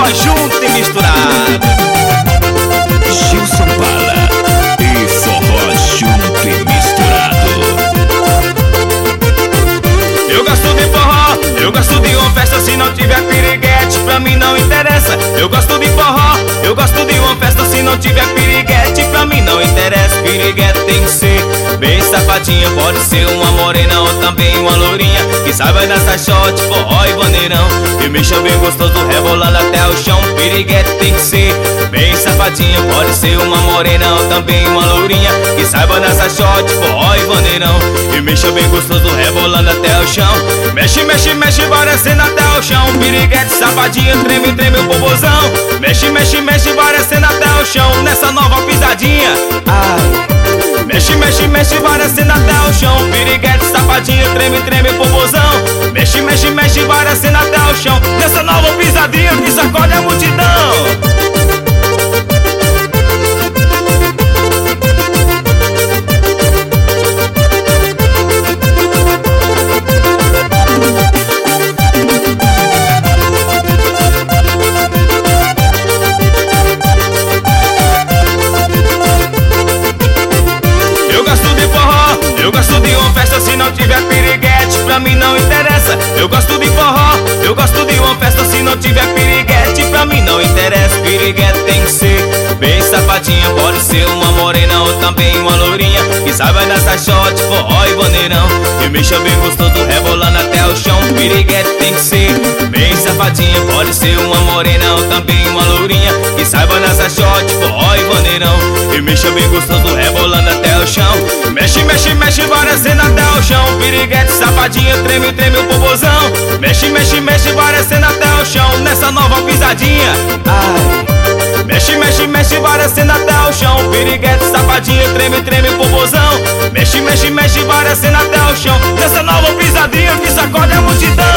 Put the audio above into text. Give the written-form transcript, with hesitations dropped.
junto e misturado. Gilson Bala e forró junto e misturado. Eu gosto de forró, eu gosto de uma festa. Se não tiver piriguete, pra mim não interessa. Eu gosto de forró, eu gosto de uma festa. Se não tiver piriguete, pra mim não interessa. Piriguete tem que ser bem safadinha. Pode ser uma morena ou também uma lourinha, que saiba dançar shot, forró e bandeirão e mexa bem gostoso, rebolando até o chão. Piriguete tem que ser bem safadinha. Pode ser uma morena ou também uma lourinha, que saiba dançar shot, forró e bandeirão e mexa bem gostoso, rebolando até o chão. Mexe, mexe, mexe, parecendo até o chão. Piriguete safadinha, treme, treme o popozão. Mexe, mexe, mexe, parecendo até o chão nessa nova pisadinha. Ai. Mexe, mexe, mexe, parecendo até o chão. Piriguete safadinha, treme, treme o popozão. Mexe, mexe, mexe, parecendo até o chão nessa nova pisadinha que sacode a multidão. Eu gosto de uma festa. Se não tiver piriguete, pra mim não interessa. Eu gosto de forró, eu gosto de uma festa. Se não tiver piriguete, pra mim não interessa. Piriguete tem que ser bem safadinha. Pode ser uma morena ou também uma lourinha, que saiba dançar shot, forró e bandeirão e mexa bem gostoso, rebolando até o chão. Piriguete tem que ser bem safadinha. Pode ser uma morena ou também uma lourinha, que saiba dançar shot, forró e bandeirão e mexa bem gostoso, rebolando até o chão. Mexe, mexe, mexe, parecendo até o chão. Piriguete safadinha, treme, treme o popozão. Mexe, mexe, mexe, parecendo até o chão nessa nova pisadinha. Ai. Mexe, mexe, mexe, parecendo até o chão. Piriguete safadinha, treme, treme o popozão. Mexe, mexe, mexe, parecendo até o chão nessa nova pisadinha que sacode a multidão.